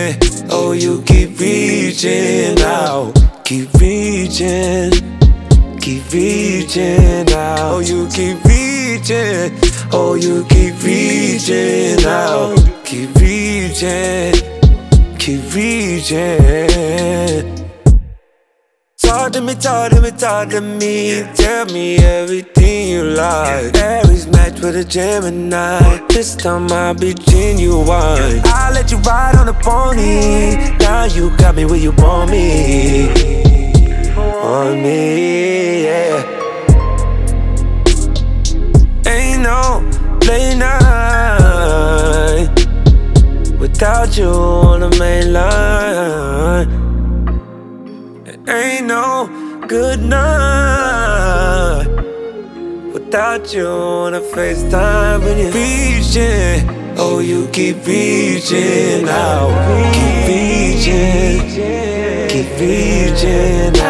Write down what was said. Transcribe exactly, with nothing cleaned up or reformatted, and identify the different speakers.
Speaker 1: reaching, oh you keep reaching out. Keep reaching, keep reaching out. Oh you keep reaching, oh you keep reaching out. Keep reaching, keep reaching. Talk to me, talk to me, talk to me. Tell me everything you like. Aries match with a Gemini. This time I'll be genuine. I'll let you ride on the pony. Now you got me where you want me. Want me, yeah. Ain't no play night without you on the main line. Ain't no good night without you on a FaceTime. When you're reaching, oh you keep reaching out. Keep reaching, keep reaching out.